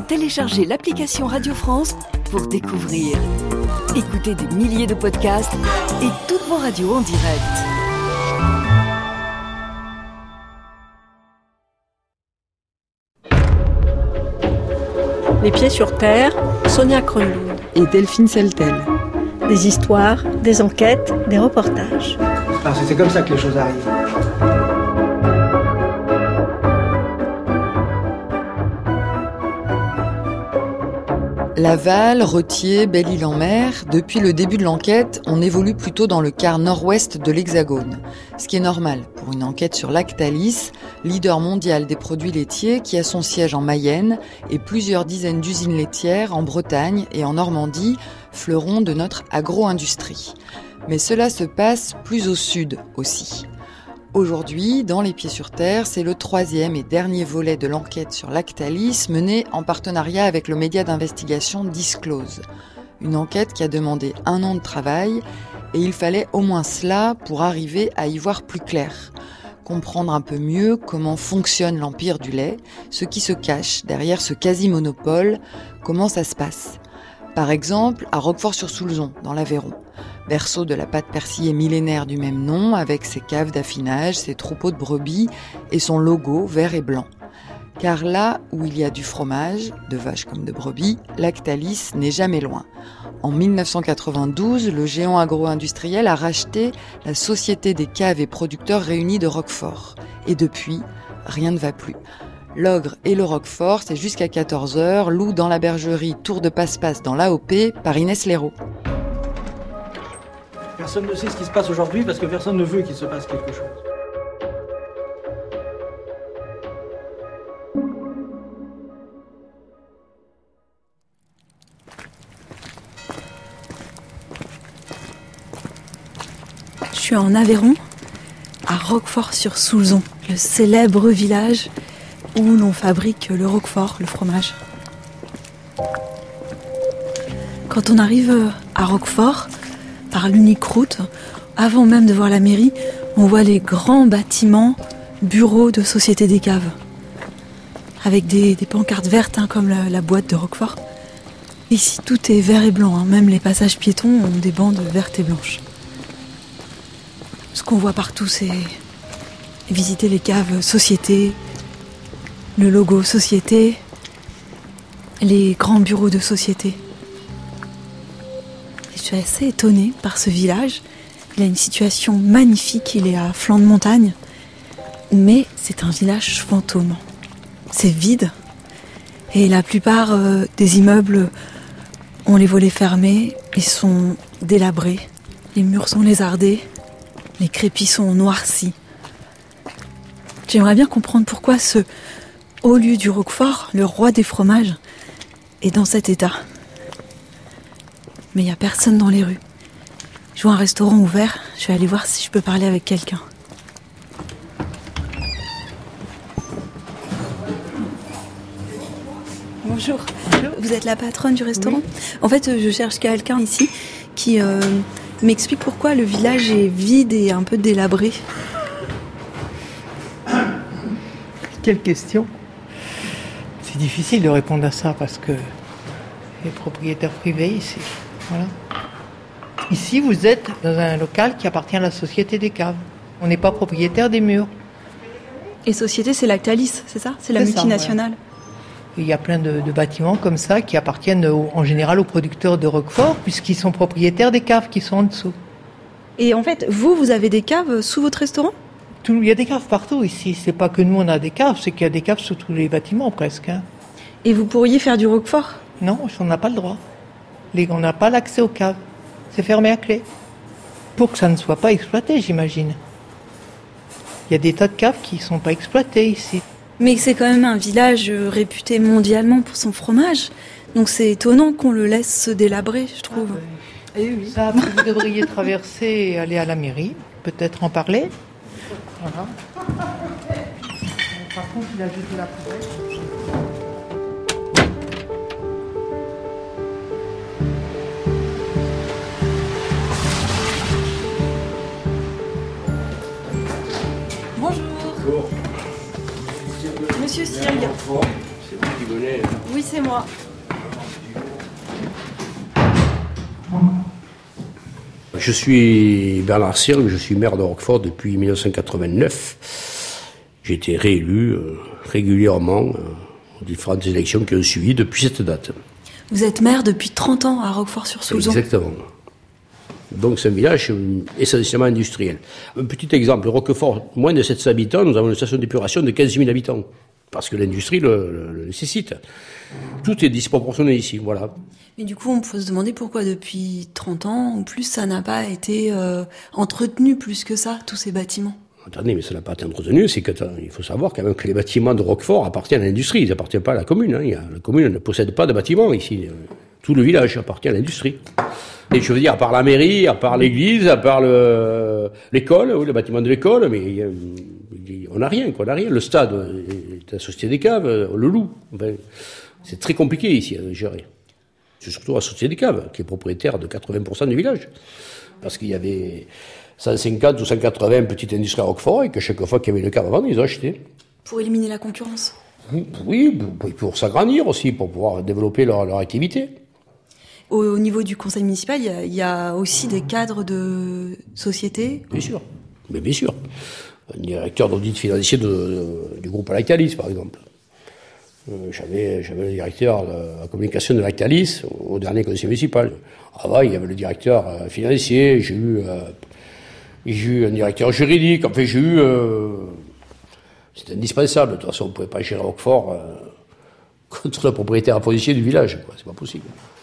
télécharger l'application Radio France pour découvrir. Écoutez des milliers de podcasts et toutes vos radios en direct. Les pieds sur terre, Sonia Kronlund et Delphine Seltel. Des histoires, des enquêtes, des reportages. C'est comme ça que les choses arrivent. Laval, Retier, Belle-Île-en-Mer, depuis le début de l'enquête, on évolue plutôt dans le quart nord-ouest de l'Hexagone. Ce qui est normal pour une enquête sur Lactalis, leader mondial des produits laitiers qui a son siège en Mayenne et plusieurs dizaines d'usines laitières en Bretagne et en Normandie, fleurons de notre agro-industrie. Mais cela se passe plus au sud aussi. Aujourd'hui, dans Les Pieds sur Terre, c'est le 3e et dernier volet de l'enquête sur Lactalis menée en partenariat avec le média d'investigation Disclose. Une enquête qui a demandé 1 an de travail et il fallait au moins cela pour arriver à y voir plus clair. Comprendre un peu mieux comment fonctionne l'empire du lait, ce qui se cache derrière ce quasi-monopole, comment ça se passe. Par exemple, à Roquefort-sur-Soulzon, dans l'Aveyron. Berceau de la pâte persillée millénaire du même nom, avec ses caves d'affinage, ses troupeaux de brebis et son logo vert et blanc. Car là où il y a du fromage, de vaches comme de brebis, Lactalis n'est jamais loin. En 1992, le géant agro-industriel a racheté la Société des caves et producteurs réunis de Roquefort. Et depuis, rien ne va plus. L'Ogre et le Roquefort, c'est jusqu'à 14h, loup dans la bergerie, tour de passe-passe dans l'AOP, par Inès Léraud. Personne ne sait ce qui se passe aujourd'hui parce que personne ne veut qu'il se passe quelque chose. Je suis en Aveyron, à Roquefort-sur-Soulzon, le célèbre village où l'on fabrique le Roquefort, le fromage. Quand on arrive à Roquefort, par l'unique route, avant même de voir la mairie, on voit les grands bâtiments, bureaux de Société des caves, avec des pancartes vertes comme la boîte de Roquefort. Ici, tout est vert et blanc, même les passages piétons ont des bandes vertes et blanches. Ce qu'on voit partout, c'est visiter les caves Société, le logo Société, les grands bureaux de Société. Je suis assez étonnée par ce village. Il a une situation magnifique, il est à flanc de montagne, mais c'est un village fantôme. C'est vide et la plupart des immeubles ont les volets fermés, ils sont délabrés, les murs sont lézardés, les crépis sont noircis. J'aimerais bien comprendre pourquoi ce haut lieu du Roquefort, le roi des fromages, est dans cet état. Mais il n'y a personne dans les rues. Je vois un restaurant ouvert, je vais aller voir si je peux parler avec quelqu'un. Bonjour. Vous êtes la patronne du restaurant ? Oui. En fait, je cherche quelqu'un ici qui m'explique pourquoi le village est vide et un peu délabré. Quelle question ? C'est difficile de répondre à ça parce que les propriétaires privés ici. Voilà. Ici, vous êtes dans un local qui appartient à la Société des caves. On n'est pas propriétaire des murs. Et Société, c'est Lactalis, c'est ça ? C'est la multinationale. Il y a plein de bâtiments comme ça qui appartiennent en général aux producteurs de Roquefort puisqu'ils sont propriétaires des caves qui sont en dessous. Et en fait, vous avez des caves sous votre restaurant ? Il y a des caves partout ici. C'est pas que nous on a des caves, c'est qu'il y a des caves sous tous les bâtiments presque. Et vous pourriez faire du Roquefort ? Non, on n'a pas le droit. On n'a pas l'accès aux caves. C'est fermé à clé. Pour que ça ne soit pas exploité, j'imagine. Il y a des tas de caves qui ne sont pas exploitées ici. Mais c'est quand même un village réputé mondialement pour son fromage. Donc c'est étonnant qu'on le laisse se délabrer, je trouve. Oui. Ça, vous devriez traverser et aller à la mairie, peut-être en parler. Voilà. Par contre, il a jeté la poubelle. Bonjour. Monsieur Sierga. Oui, c'est moi. Je suis Bernard Sirle, je suis maire de Roquefort depuis 1989. J'ai été réélu régulièrement aux différentes élections qui ont suivi depuis cette date. Vous êtes maire depuis 30 ans à Roquefort-sur-Soulzon. Exactement. Donc c'est un village essentiellement industriel. Un petit exemple, Roquefort, moins de 700 habitants, nous avons une station d'épuration de 15 000 habitants. Parce que l'industrie le nécessite. Tout est disproportionné ici, voilà. Mais du coup, on peut se demander pourquoi depuis 30 ans, en plus, ça n'a pas été entretenu plus que ça, tous ces bâtiments. Attendez, mais ça n'a pas été entretenu, c'est qu'il faut savoir quand même que les bâtiments de Roquefort appartiennent à l'industrie, ils n'appartiennent pas à la commune. La commune ne possède pas de bâtiments ici. Tout le village appartient à l'industrie. Et je veux dire, à part la mairie, à part l'église, à part l'école, oui, le bâtiment de l'école, mais on n'a rien, quoi, on n'a rien. Le stade est la Société des Caves, le Loup. Enfin, c'est très compliqué ici à gérer. C'est surtout la Société des Caves qui est propriétaire de 80% du village. Parce qu'il y avait 150 ou 180 petites industries à Roquefort et que chaque fois qu'il y avait une cave à vendre, ils ont acheté. Pour éliminer la concurrence. Oui, pour s'agrandir aussi, pour pouvoir développer leur activité. Au niveau du conseil municipal, il y a aussi des cadres de société. Bien sûr, mais bien sûr. Un directeur d'audit financier du groupe Lactalis, par exemple. J'avais le directeur de la communication de Lactalis au dernier conseil municipal. Avant, il y avait le directeur financier, j'ai eu un directeur juridique, enfin c'était indispensable. De toute façon, on ne pouvait pas gérer Roquefort contre le propriétaire à position du village, quoi. C'est pas possible.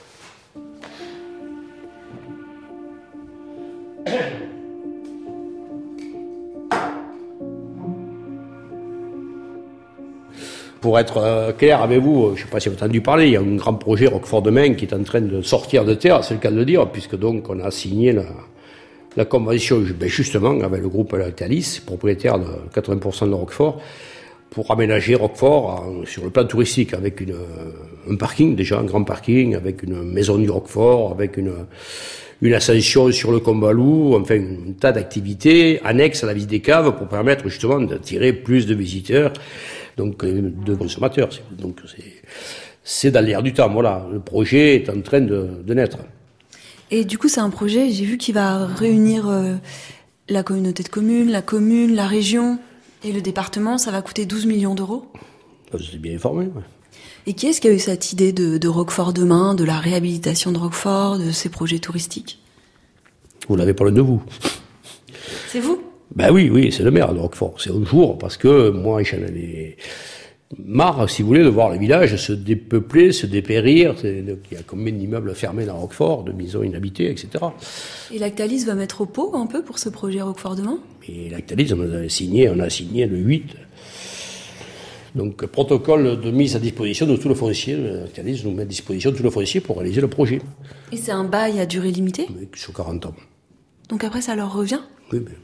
Pour être clair avec vous, je ne sais pas si vous avez entendu parler, il y a un grand projet Roquefort Demain qui est en train de sortir de terre, c'est le cas de le dire, puisque donc on a signé la convention justement avec le groupe Lactalis, propriétaire de 80% de Roquefort, pour aménager Roquefort sur le plan touristique, avec un parking, déjà un grand parking, avec une maison du Roquefort, avec une ascension sur le Combalou, enfin un tas d'activités annexes à la visite des caves pour permettre justement d'attirer plus de visiteurs, donc de consommateurs. Donc c'est dans l'air du temps, voilà. Le projet est en train de naître. Et du coup, c'est un projet, j'ai vu, qui va réunir la communauté de communes, la commune, la région et le département. Ça va coûter 12 millions d'euros. Je suis bien informé, ouais. Et qui est-ce qui a eu cette idée de Roquefort Demain, de la réhabilitation de Roquefort, de ces projets touristiques? Vous l'avez parlé de vous. C'est vous? Ben oui, c'est le maire de Roquefort. C'est un jour, parce que moi, j'en avais marre, si vous voulez, de voir le village se dépeupler, se dépérir. Il y a combien d'immeubles fermés dans Roquefort, de maisons inhabitées, etc. Et Lactalis va mettre au pot un peu pour ce projet Roquefort Demain? Et Lactalis, on a signé le 8. Donc, protocole de mise à disposition de tout le foncier. Lactalis nous met à disposition de tout le foncier pour réaliser le projet. Et c'est un bail à durée limitée? Oui, sur 40 ans. Donc après, ça leur revient? Oui, mais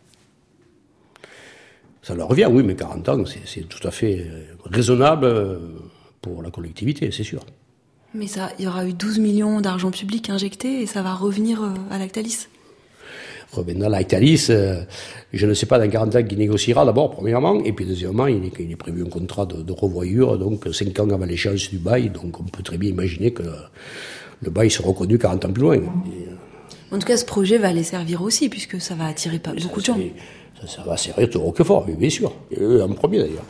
ça leur revient, oui, mais 40 ans, c'est tout à fait raisonnable pour la collectivité, c'est sûr. Mais il y aura eu 12 millions d'argent public injecté et ça va revenir à Lactalis? Revenir à Lactalis, je ne sais pas dans 40 ans qui négociera d'abord, premièrement, et puis deuxièmement, il est prévu un contrat de revoyure, donc 5 ans avant l'échéance du bail, donc on peut très bien imaginer que le bail sera reconnu 40 ans plus loin. En tout cas, ce projet va les servir aussi, puisque ça va attirer beaucoup de gens. Ça va servir tout Roquefort, bien sûr. Et eux en premier d'ailleurs.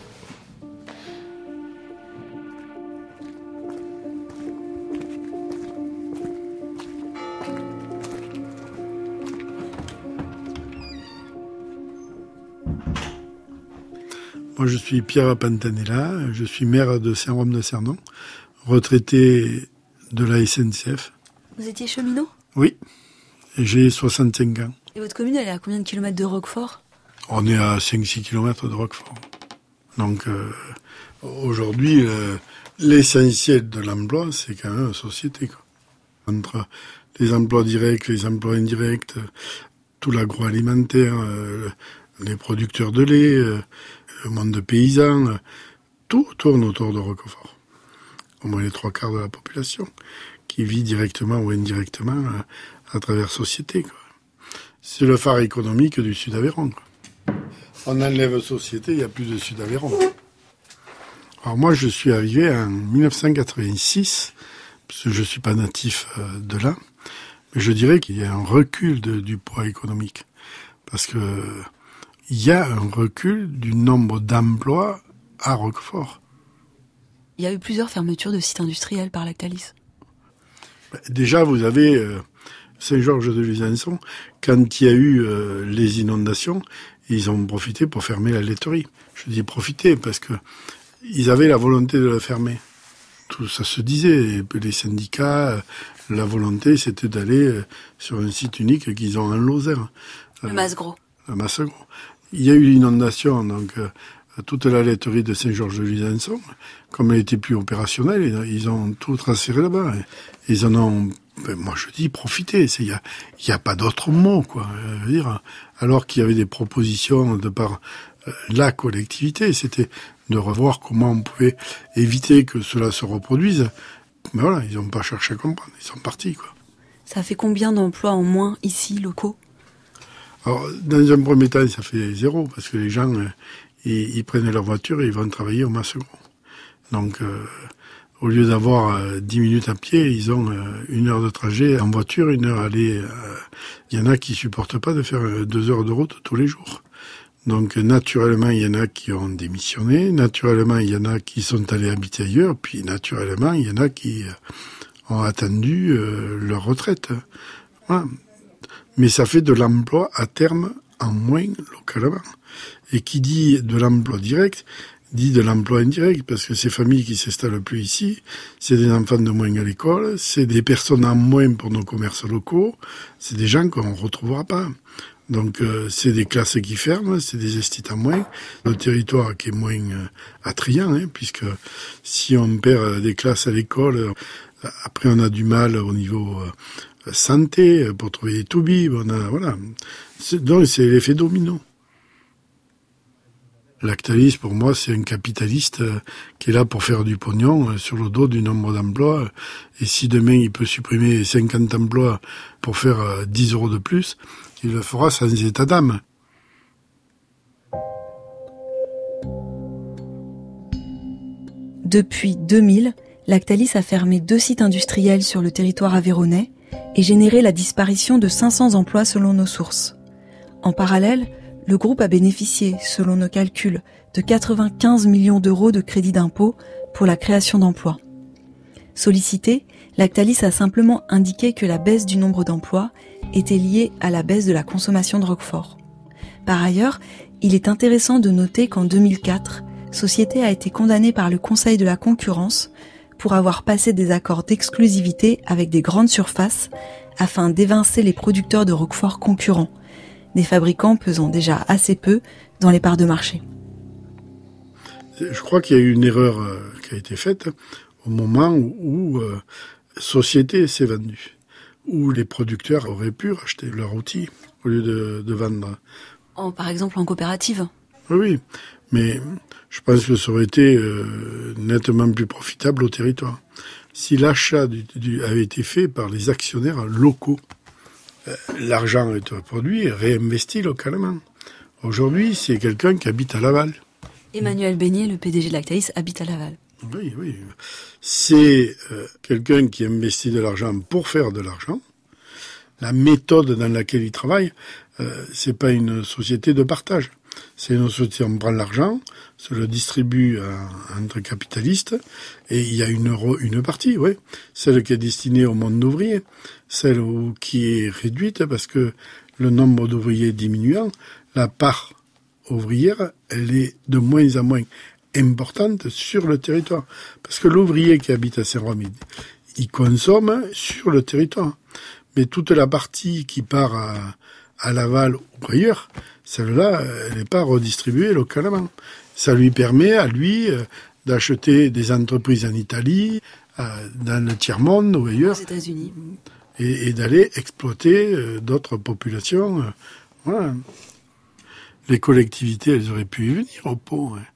Moi, je suis Pierre Pantanella, je suis maire de Saint-Rome-de-Cernon, retraité de la SNCF. Vous étiez cheminot? Oui, et j'ai 65 ans. Et votre commune, elle est à combien de kilomètres de Roquefort? On est à 5-6 kilomètres de Roquefort. Donc, aujourd'hui, l'essentiel de l'emploi, c'est quand même la société, quoi. Entre les emplois directs, les emplois indirects, tout l'agroalimentaire, les producteurs de lait, le monde paysan, tout tourne autour de Roquefort. Au moins les 3/4 de la population qui vit directement ou indirectement à travers société, quoi. C'est le phare économique du Sud-Aveyron, quoi. On enlève société, il n'y a plus de Sud-Aveyron. Alors moi, je suis arrivé en 1986, parce que je suis pas natif de là, mais je dirais qu'il y a un recul du poids économique. Parce que il y a un recul du nombre d'emplois à Roquefort. Il y a eu plusieurs fermetures de sites industriels par Lactalis. Déjà, vous avez Saint-Georges-de-Luzançon, quand il y a eu les inondations, ils ont profité pour fermer la laiterie. Je dis profiter parce que ils avaient la volonté de la fermer. Tout ça se disait. Les syndicats, la volonté, c'était d'aller sur un site unique qu'ils ont en Lozère. Le Masgros. Le Masgros. Il y a eu l'inondation, donc toute la laiterie de Saint-Georges-de-Luzançon, comme elle était plus opérationnelle, ils ont tout transféré là-bas. Ils en ont, moi je dis, profité. Il y a pas d'autre mot, quoi. Dire, alors qu'il y avait des propositions de par la collectivité, c'était de revoir comment on pouvait éviter que cela se reproduise. Mais voilà, ils n'ont pas cherché à comprendre, ils sont partis, quoi. Ça fait combien d'emplois en moins ici, locaux ? Alors, dans un premier temps, ça fait 0, parce que les gens, ils prennent leur voiture et ils vont travailler au Masgros. Donc, au lieu d'avoir 10 minutes à pied, ils ont 1 heure de trajet en voiture, 1 heure à aller. Il y en a qui supportent pas de faire 2 heures de route tous les jours. Donc, naturellement, il y en a qui ont démissionné. Naturellement, il y en a qui sont allés habiter ailleurs. Puis, naturellement, il y en a qui ont attendu leur retraite. Voilà. Mais ça fait de l'emploi à terme en moins localement. Et qui dit de l'emploi direct, dit de l'emploi indirect, parce que ces familles qui s'installent plus ici, c'est des enfants de moins à l'école, c'est des personnes en moins pour nos commerces locaux, c'est des gens qu'on ne retrouvera pas. Donc c'est des classes qui ferment, c'est des instituts en moins, le territoire qui est moins attrayant, puisque si on perd des classes à l'école, après on a du mal au niveau santé, pour trouver des toubibs, voilà. Donc c'est l'effet domino. Lactalis, pour moi, c'est un capitaliste qui est là pour faire du pognon sur le dos du nombre d'emplois. Et si demain il peut supprimer 50 emplois pour faire 10 € de plus, il le fera sans état d'âme. Depuis 2000, Lactalis a fermé 2 sites industriels sur le territoire aveyronnais et généré la disparition de 500 emplois selon nos sources. En parallèle, le groupe a bénéficié, selon nos calculs, de 95 millions d'euros de crédit d'impôt pour la création d'emplois. Sollicité, Lactalis a simplement indiqué que la baisse du nombre d'emplois était liée à la baisse de la consommation de Roquefort. Par ailleurs, il est intéressant de noter qu'en 2004, Société a été condamnée par le Conseil de la concurrence pour avoir passé des accords d'exclusivité avec des grandes surfaces afin d'évincer les producteurs de Roquefort concurrents, des fabricants pesant déjà assez peu dans les parts de marché. Je crois qu'il y a eu une erreur qui a été faite au moment où Société s'est vendue, où les producteurs auraient pu racheter leur outil au lieu de vendre. Par exemple en coopérative. Oui, mais je pense que ça aurait été nettement plus profitable au territoire. Si l'achat avait été fait par les actionnaires locaux, l'argent est produit et réinvesti localement. Aujourd'hui, c'est quelqu'un qui habite à Laval. Emmanuel Beignet, le PDG de Lactalis, habite à Laval. Oui. C'est quelqu'un qui investit de l'argent pour faire de l'argent. La méthode dans laquelle il travaille, c'est pas une société de partage. C'est une société, on prend l'argent, se le distribue entre capitalistes, et il y a une partie, celle qui est destinée au monde ouvrier, celle qui est réduite parce que le nombre d'ouvriers diminuant, la part ouvrière, elle est de moins en moins importante sur le territoire. Parce que l'ouvrier qui habite à Saint-Romide, il consomme sur le territoire. Mais toute la partie qui part à Laval ou ailleurs, celle-là, elle n'est pas redistribuée localement. Ça lui permet à lui d'acheter des entreprises en Italie, dans le tiers-monde ou ailleurs. Aux États-Unis. Et d'aller exploiter d'autres populations. Voilà. Les collectivités, elles auraient pu y venir au pot.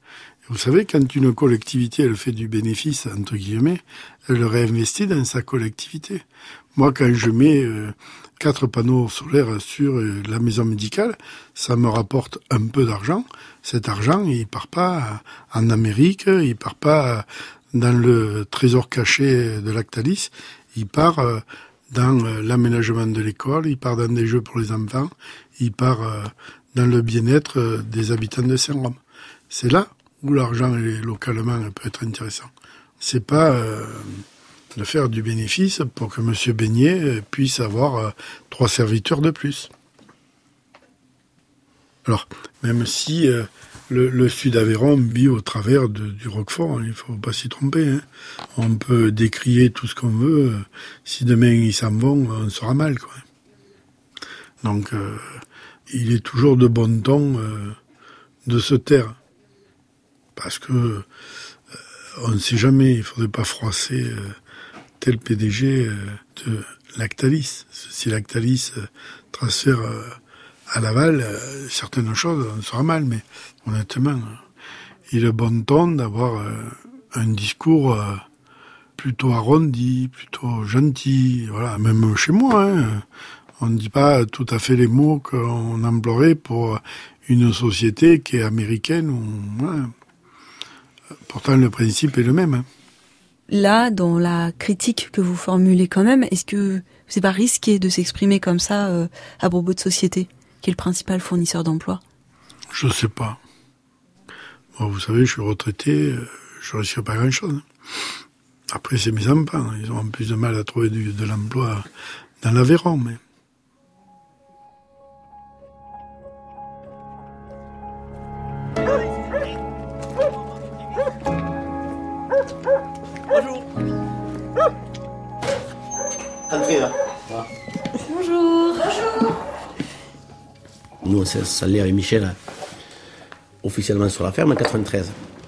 Vous savez, quand une collectivité, elle fait du bénéfice, entre guillemets, elle le réinvestit dans sa collectivité. Moi, quand je mets 4 panneaux solaires sur la maison médicale, ça me rapporte un peu d'argent. Cet argent, il part pas en Amérique, il part pas dans le trésor caché de Lactalis, il part dans l'aménagement de l'école, il part dans des jeux pour les enfants, il part dans le bien-être des habitants de Saint-Rome. C'est là où l'argent localement peut être intéressant. C'est pas de faire du bénéfice pour que M. Beignet puisse avoir 3 serviteurs de plus. Alors, même si le Sud-Aveyron vit au travers du Roquefort, il ne faut pas s'y tromper. Hein. On peut décrier tout ce qu'on veut. Si demain ils s'en vont, on sera mal, quoi. Donc, il est toujours de bon ton de se taire. Parce que on ne sait jamais, il ne faudrait pas froisser tel PDG de Lactalis. Si Lactalis transfère à Laval certaines choses, on sera mal, mais honnêtement, il est bon ton d'avoir un discours plutôt arrondi, plutôt gentil. Voilà, même chez moi, hein, on ne dit pas tout à fait les mots qu'on emploierait pour une société qui est américaine ou voilà. Pourtant, le principe est le même. Hein. Là, dans la critique que vous formulez quand même, est-ce que c'est pas risqué de s'exprimer comme ça à propos de société, qui est le principal fournisseur d'emploi? Je sais pas. Bon, vous savez, je suis retraité, je risque pas grand-chose. Après, c'est mes enfants. Ils ont plus de mal à trouver de l'emploi dans l'Aveyron, mais... Bonjour. Nous, on s'est installés avec Michel officiellement sur la ferme en 93.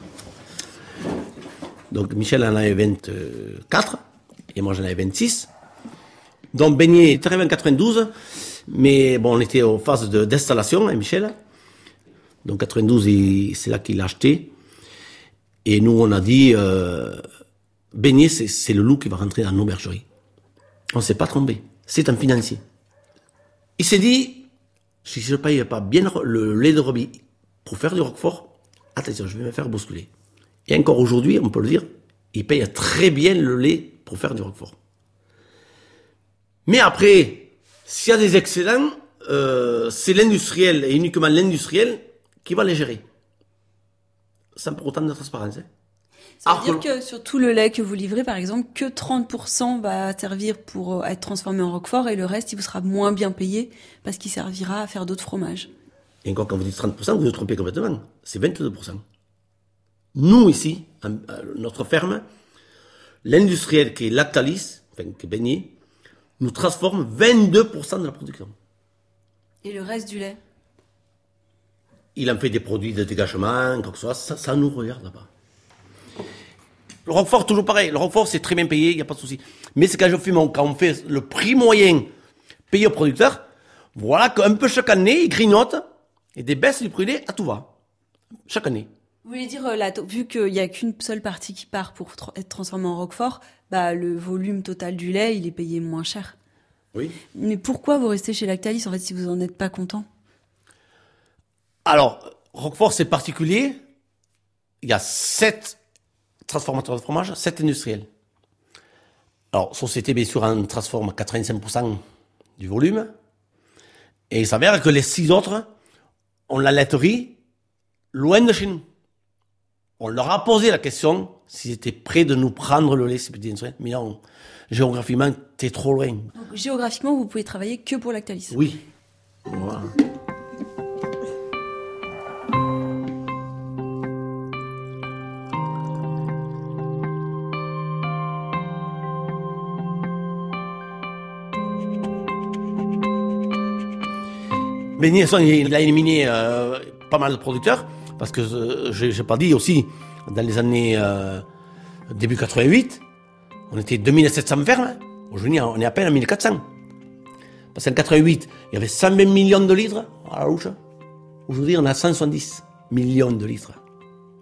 Donc Michel en avait 24 et moi j'en avais 26. Donc Beignet est arrivé en 92, mais bon, on était en phase d'installation avec Michel. Donc 92, c'est là qu'il l'a acheté. Et nous, on a dit, Beignet, c'est le loup qui va rentrer dans nos bergeries. On ne s'est pas trompé. C'est un financier. Il s'est dit, si je ne paye pas bien le lait de brebis pour faire du Roquefort, attention, je vais me faire bousculer. Et encore aujourd'hui, on peut le dire, il paye très bien le lait pour faire du Roquefort. Mais après, s'il y a des excédents, c'est l'industriel, et uniquement l'industriel, qui va les gérer. Sans pour autant de transparence. Hein. Ça veut dire que sur tout le lait que vous livrez, par exemple, que 30% va servir pour être transformé en Roquefort et le reste, il vous sera moins bien payé parce qu'il servira à faire d'autres fromages. Et encore, quand vous dites 30%, vous vous trompez complètement. C'est 22%. Nous, ici, à notre ferme, l'industriel qui est Lactalis, enfin, qui est Beignet, nous transforme 22% de la production. Et le reste du lait? Il en fait des produits de dégagement, quoi que ce soit, ça nous regarde pas. Le Roquefort, toujours pareil. Le Roquefort, c'est très bien payé, il n'y a pas de souci. Mais c'est quand on fait le prix moyen payé au producteur, voilà qu'un peu chaque année, il grignote et des baisses du prix du lait à tout va. Chaque année. Vous voulez dire, vu qu'il n'y a qu'une seule partie qui part pour être transformée en Roquefort, le volume total du lait, il est payé moins cher. Oui. Mais pourquoi vous restez chez Lactalis, en fait, si vous n'en êtes pas content? Alors, Roquefort, c'est particulier. Il y a 7 transformateurs de fromage, 7 industriels. Alors, Société, bien sûr, en transforme 85% du volume. Et il s'avère que les 6 autres ont la laiterie loin de chez nous. On leur a posé la question s'ils étaient prêts de nous prendre le lait, ces petits industriels. Mais non, géographiquement, t'es trop loin. Donc, géographiquement, vous pouvez travailler que pour Lactalis? Oui. Voilà. Beignet, il a éliminé pas mal de producteurs, parce que j'ai pas dit aussi, dans les années début 88, on était 2700 fermes, aujourd'hui on est à peine à 1400. Parce qu'en 88, il y avait 120 millions de litres à la louche, aujourd'hui on a 170 millions de litres.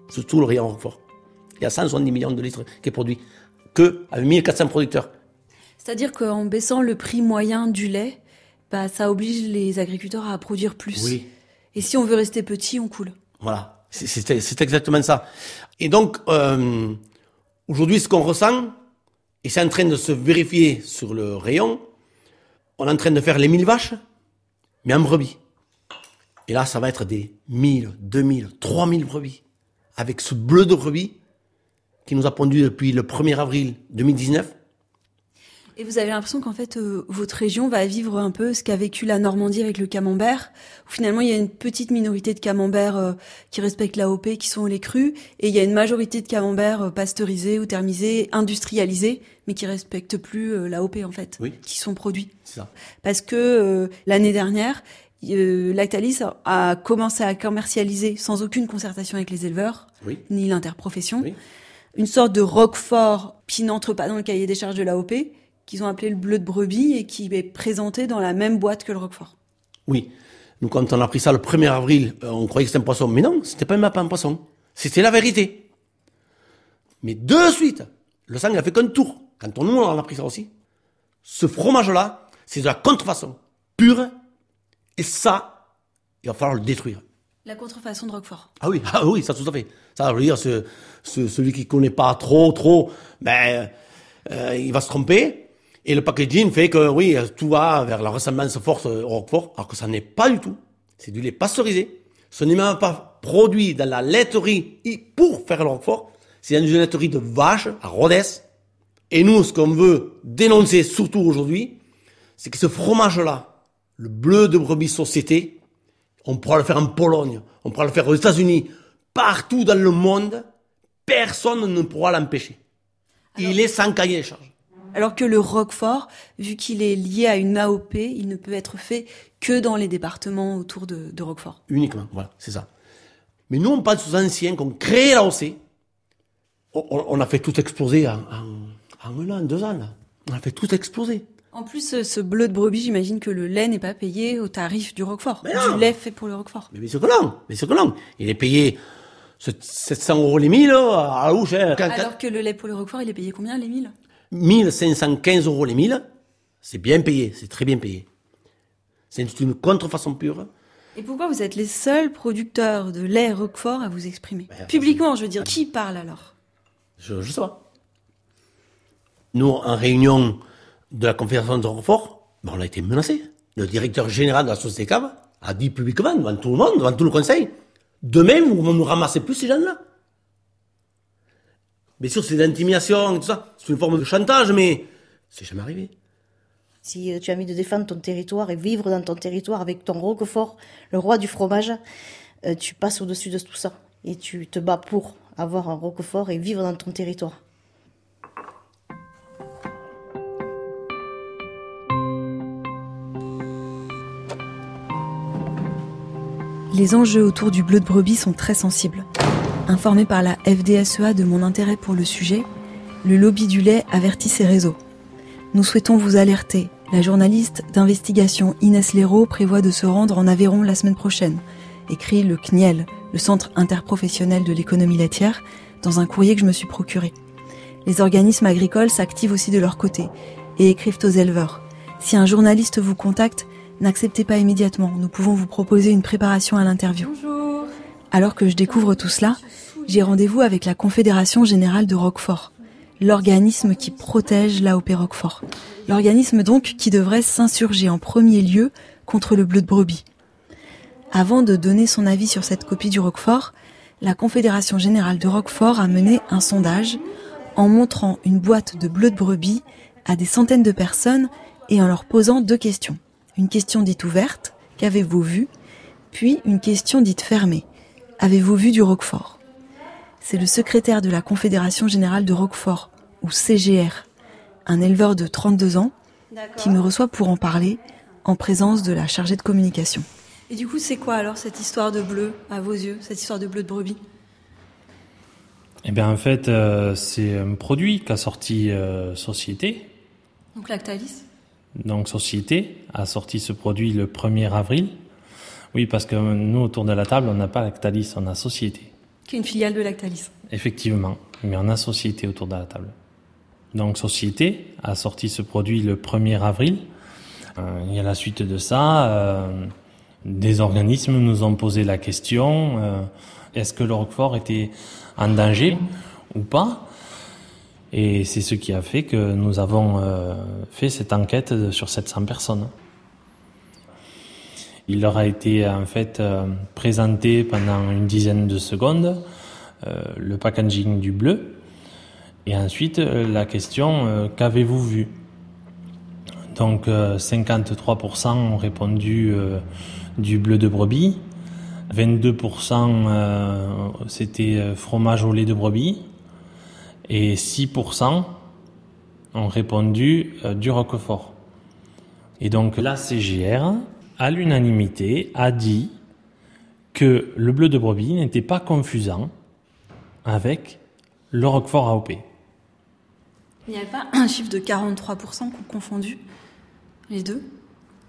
C'est tout le rayon Roquefort. Il y a 170 millions de litres qui est produit, que avec 1400 producteurs. C'est-à-dire qu'en baissant le prix moyen du lait, ça oblige les agriculteurs à produire plus. Oui. Et si on veut rester petit, on coule. Voilà, c'est exactement ça. Et donc, aujourd'hui, ce qu'on ressent, et c'est en train de se vérifier sur le rayon, on est en train de faire les 1000 vaches, mais en brebis. Et là, ça va être des 1000, 2000, 3000 brebis. Avec ce bleu de brebis qui nous a pondu depuis le 1er avril 2019. Et vous avez l'impression qu'en fait, votre région va vivre un peu ce qu'a vécu la Normandie avec le camembert, où finalement il y a une petite minorité de camembert qui respectent l'AOP, qui sont les crus, et il y a une majorité de camembert pasteurisés ou thermisés, industrialisés, mais qui respectent plus l'AOP en fait, oui. Qui sont produits. C'est ça. Parce que l'année dernière, Lactalis a commencé à commercialiser sans aucune concertation avec les éleveurs, oui. Ni l'interprofession, oui. Une sorte de Roquefort qui n'entre pas dans le cahier des charges de l'AOP, qu'ils ont appelé le bleu de brebis et qui est présenté dans la même boîte que le Roquefort. Oui. Nous, quand on a pris ça le 1er avril, on croyait que c'était un poisson. Mais non, c'était pas un poisson. C'était la vérité. Mais de suite, le sang, il a fait qu'un tour. Quand nous, on a pris ça aussi. Ce fromage-là, c'est de la contrefaçon pure. Et ça, il va falloir le détruire. La contrefaçon de Roquefort. Ah oui, ça tout à fait. Ça, je veux dire, celui qui connaît pas trop, il va se tromper. Et le packaging fait que, oui, tout va vers la ressemblance forte au Roquefort, alors que ça n'est pas du tout. C'est du lait pasteurisé. Ce n'est même pas produit dans la laiterie pour faire le Roquefort. C'est dans une laiterie de vache à Rodez. Et nous, ce qu'on veut dénoncer surtout aujourd'hui, c'est que ce fromage-là, le bleu de brebis société, on pourra le faire en Pologne, on pourra le faire aux États-Unis, partout dans le monde, personne ne pourra l'empêcher. Il est sans cahier des charges. Alors que le Roquefort, vu qu'il est lié à une AOP, il ne peut être fait que dans les départements autour de Roquefort. Uniquement, voilà, c'est ça. Mais nous, on pense aux anciens qui ont créé l'AOC. On a fait tout exploser en 1 an, 2 ans, là. On a fait tout exploser. En plus, ce bleu de brebis, j'imagine que le lait n'est pas payé au tarif du Roquefort. Du lait fait pour le Roquefort. Mais bien sûr que non. Il est payé 700 € les 1000 à la louche. Alors que le lait pour le Roquefort, il est payé combien les 1000 1515 € les 1000, c'est bien payé, c'est très bien payé. C'est une contrefaçon pure. Et pourquoi vous êtes les seuls producteurs de lait Roquefort à vous exprimer publiquement, je veux dire, qui parle alors? Je sais pas. Nous, en réunion de la Confédération de Roquefort, on a été menacés. Le directeur général de la société Cave a dit publiquement, devant tout le monde, devant tout le conseil, demain, vous ne nous ramassez plus ces gens-là. Bien sûr, c'est l'intimidation et tout ça. C'est une forme de chantage, mais c'est jamais arrivé. Si tu as envie de défendre ton territoire et vivre dans ton territoire avec ton Roquefort, le roi du fromage, tu passes au-dessus de tout ça. Et tu te bats pour avoir un Roquefort et vivre dans ton territoire. Les enjeux autour du bleu de brebis sont très sensibles. Informé par la FDSEA de mon intérêt pour le sujet, le lobby du lait avertit ses réseaux. Nous souhaitons vous alerter. La journaliste d'investigation Inès Léraud prévoit de se rendre en Aveyron la semaine prochaine, écrit le CNIEL, le Centre interprofessionnel de l'économie laitière, dans un courrier que je me suis procuré. Les organismes agricoles s'activent aussi de leur côté et écrivent aux éleveurs. Si un journaliste vous contacte, n'acceptez pas immédiatement. Nous pouvons vous proposer une préparation à l'interview. Bonjour. Alors que je découvre tout cela, j'ai rendez-vous avec la Confédération Générale de Roquefort, l'organisme qui protège l'AOP Roquefort. L'organisme donc qui devrait s'insurger en premier lieu contre le bleu de brebis. Avant de donner son avis sur cette copie du Roquefort, la Confédération Générale de Roquefort a mené un sondage en montrant une boîte de bleu de brebis à des centaines de personnes et en leur posant 2 questions. Une question dite ouverte, qu'avez-vous vu? Puis une question dite fermée. Avez-vous vu du Roquefort? C'est le secrétaire de la Confédération Générale de Roquefort, ou CGR, un éleveur de 32 ans, qui me reçoit pour en parler, en présence de la chargée de communication. Et du coup, c'est quoi alors cette histoire de bleu, à vos yeux, cette histoire de bleu de brebis? Eh bien, en fait, c'est un produit qu'a sorti Société. Donc Lactalis? Donc Société a sorti ce produit le 1er avril. Oui, parce que nous, autour de la table, on n'a pas Lactalis, on a Société. Qui est une filiale de Lactalis. Effectivement, mais on a Société autour de la table. Donc Société a sorti ce produit le 1er avril. Et à la suite de ça, des organismes nous ont posé la question, est-ce que le Roquefort était en danger ou pas ? Et c'est ce qui a fait que nous avons fait cette enquête sur 700 personnes. Il leur a été en fait présenté pendant une dizaine de secondes le packaging du bleu et ensuite la question qu'avez-vous vu ? Donc 53% ont répondu du bleu de brebis, 22% c'était fromage au lait de brebis et 6% ont répondu du Roquefort. Et donc la CGR, à l'unanimité, a dit que le bleu de brebis n'était pas confusant avec le Roquefort AOP. Il n'y avait pas un chiffre de 43% qu'on confondu les deux ? Non ?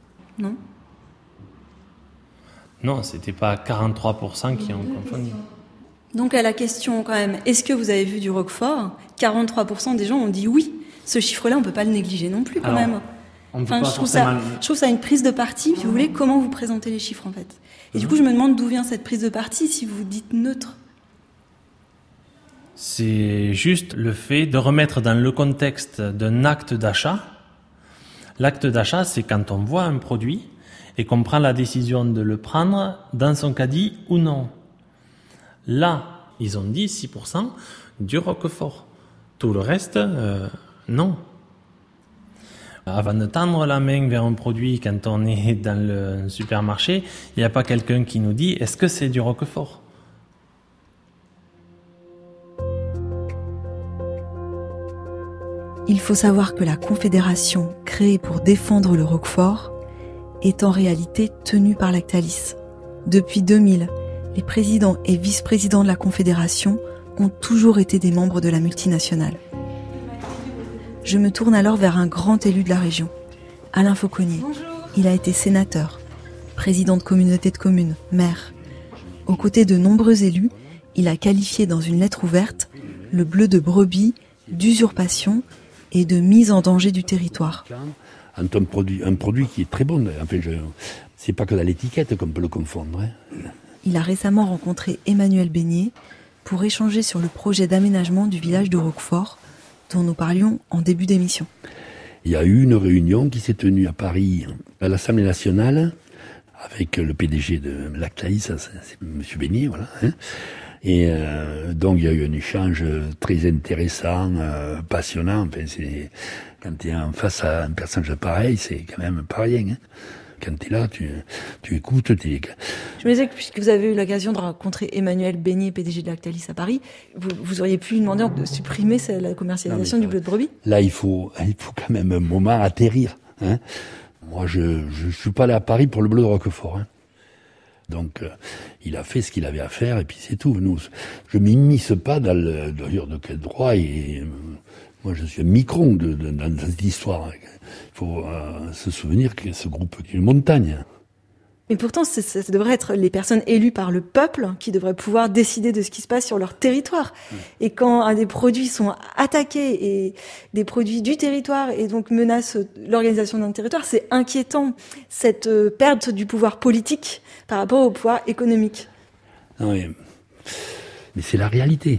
Non, c'était pas 43% qui ont confondu. Donc à la question quand même, est-ce que vous avez vu du Roquefort ? 43% des gens ont dit oui. Ce chiffre-là, on ne peut pas le négliger non plus quand même. Je trouve ça une prise de parti, si vous voulez, comment vous présentez les chiffres en fait. Et du coup, je me demande d'où vient cette prise de parti si vous dites neutre. C'est juste le fait de remettre dans le contexte d'un acte d'achat. L'acte d'achat, c'est quand on voit un produit et qu'on prend la décision de le prendre dans son caddie ou non. Là, ils ont dit 6% du Roquefort. Tout le reste, non. Avant de tendre la main vers un produit quand on est dans le supermarché, il n'y a pas quelqu'un qui nous dit « est-ce que c'est du Roquefort ?» Il faut savoir que la confédération créée pour défendre le Roquefort est en réalité tenue par Lactalis. Depuis 2000, les présidents et vice-présidents de la confédération ont toujours été des membres de la multinationale. Je me tourne alors vers un grand élu de la région, Alain Fauconnier. Bonjour. Il a été sénateur, président de communauté de communes, maire. Aux côtés de nombreux élus, il a qualifié dans une lettre ouverte le bleu de brebis d'usurpation et de mise en danger du territoire. Un produit qui est très bon. Enfin, c'est pas que dans l'étiquette qu'on peut le confondre. Hein. Il a récemment rencontré Emmanuel Beignet pour échanger sur le projet d'aménagement du village de Roquefort dont nous parlions en début d'émission. Il y a eu une réunion qui s'est tenue à Paris, à l'Assemblée nationale, avec le PDG de Lactalis, c'est M. Beignet, voilà. Hein. Et donc il y a eu un échange très intéressant, passionnant. Enfin, quand tu es en face à un personnage pareil, c'est quand même pas rien. Hein. Quand tu es là, tu écoutes. Je me disais que puisque vous avez eu l'occasion de rencontrer Emmanuel Beignet, PDG de Lactalis à Paris, vous auriez pu lui demander de supprimer la commercialisation du bleu de brebis ? Là, il faut quand même un moment atterrir. Hein. Moi, je suis pas allé à Paris pour le bleu de Roquefort. Hein. Donc, il a fait ce qu'il avait à faire et puis c'est tout. Je m'immisce pas d'ailleurs de quel droit et moi je suis un micron dans cette histoire. Il faut se souvenir que ce groupe est une montagne. Mais pourtant, ça devrait être les personnes élues par le peuple qui devraient pouvoir décider de ce qui se passe sur leur territoire. Et quand des produits sont attaqués et des produits du territoire et donc menacent l'organisation d'un territoire, c'est inquiétant, cette perte du pouvoir politique par rapport au pouvoir économique. Non, mais c'est la réalité.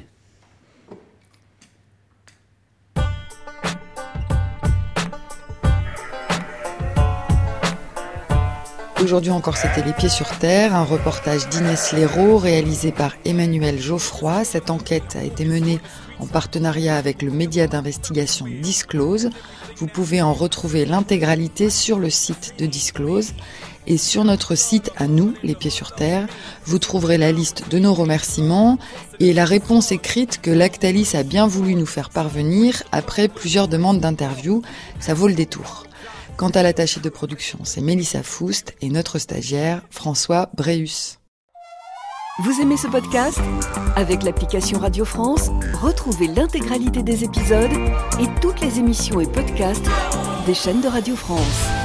Aujourd'hui encore, c'était Les Pieds sur Terre, un reportage d'Inès Léraud réalisé par Emmanuel Geoffroy. Cette enquête a été menée en partenariat avec le média d'investigation Disclose. Vous pouvez en retrouver l'intégralité sur le site de Disclose. Et sur notre site à nous, Les Pieds sur Terre, vous trouverez la liste de nos remerciements et la réponse écrite que Lactalis a bien voulu nous faire parvenir après plusieurs demandes d'interview. Ça vaut le détour. Quant à l'attachée de production, c'est Mélissa Foust et notre stagiaire, François Bréus. Vous aimez ce podcast ? Avec l'application Radio France, retrouvez l'intégralité des épisodes et toutes les émissions et podcasts des chaînes de Radio France.